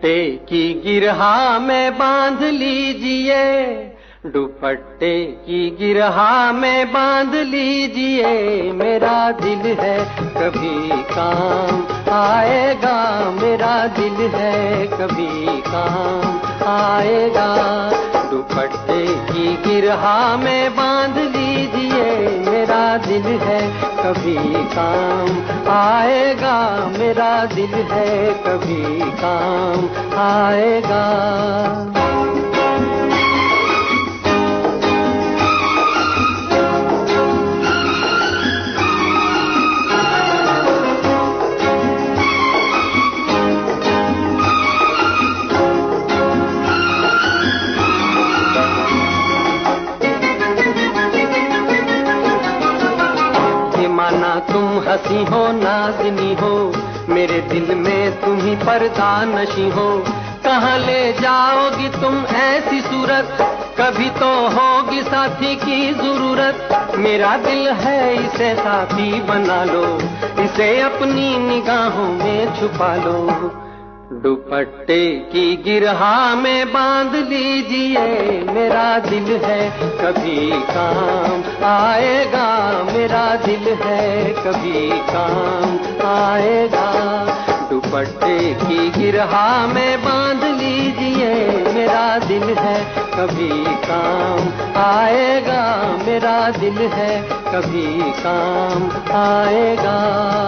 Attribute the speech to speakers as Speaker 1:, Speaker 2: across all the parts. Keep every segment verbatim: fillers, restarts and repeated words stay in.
Speaker 1: दुपट्टे की गिरहा में बांध लीजिए, दुपट्टे की गिरहा में बांध लीजिए, मेरा दिल है कभी काम आएगा, मेरा दिल है कभी काम आएगा। दुपट्टे की गिरहा में बांध लीजिए, मेरा दिल है कभी काम आएगा, मेरा दिल है कभी काम आएगा। माना तुम हंसी हो नाज़नी हो, मेरे दिल में तुम ही पर्दा नशी हो। कहाँ ले जाओगी तुम ऐसी सूरत, कभी तो होगी साथी की जरूरत। मेरा दिल है इसे साथी बना लो, इसे अपनी निगाहों में छुपा लो। दुपट्टे की गिरहा में बांध लीजिए, मेरा दिल है कभी काम आएगा, मेरा दिल है कभी काम आएगा। दुपट्टे की गिरहा में बांध लीजिए, मेरा दिल है कभी काम आएगा, मेरा दिल है कभी काम आएगा।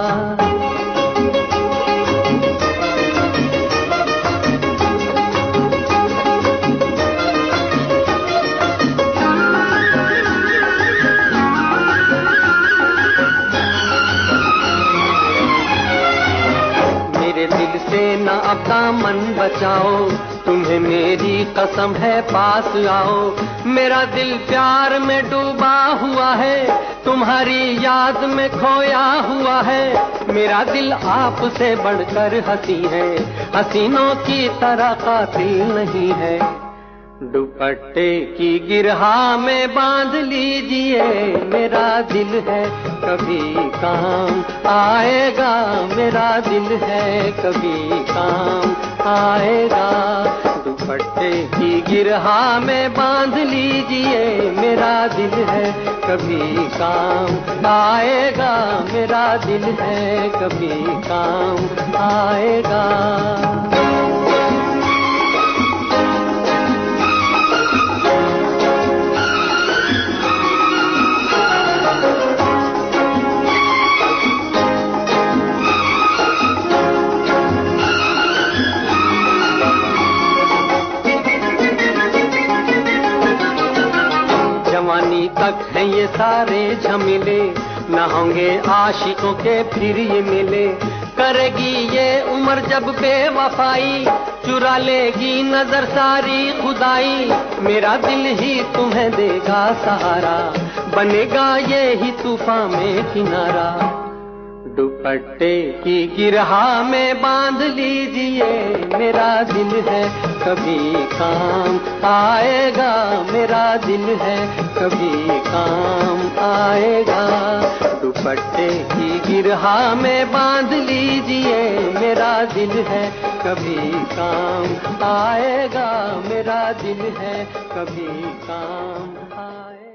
Speaker 1: दिल से न अपना मन बचाओ, तुम्हें मेरी कसम है पास आओ। मेरा दिल प्यार में डूबा हुआ है, तुम्हारी याद में खोया हुआ है। मेरा दिल आपसे बढ़कर हंसी है, हसीनों की तरह कातिल नहीं है। दुपट्टे की गिरहा में बांध लीजिए, मेरा दिल है कभी काम आएगा, मेरा दिल है कभी काम आएगा। दुपट्टे की गिरहा में बांध लीजिए, मेरा दिल है कभी काम आएगा, मेरा दिल है कभी काम आएगा। जवानी तक है ये सारे झमेले, न होंगे आशिकों के फिर ये मिले। करेगी ये उम्र जब बेवफाई, चुरा लेगी नजर सारी खुदाई। मेरा दिल ही तुम्हें देगा सहारा, बनेगा ये ही तूफान में किनारा। दुपट्टे की गिरहा में बांध लीजिए, मेरा दिल है कभी काम आएगा, मेरा दिल है कभी काम आएगा। दुपट्टे की गिरहा में बांध लीजिए, मेरा दिल है कभी काम आएगा, मेरा दिल है कभी काम आएगा।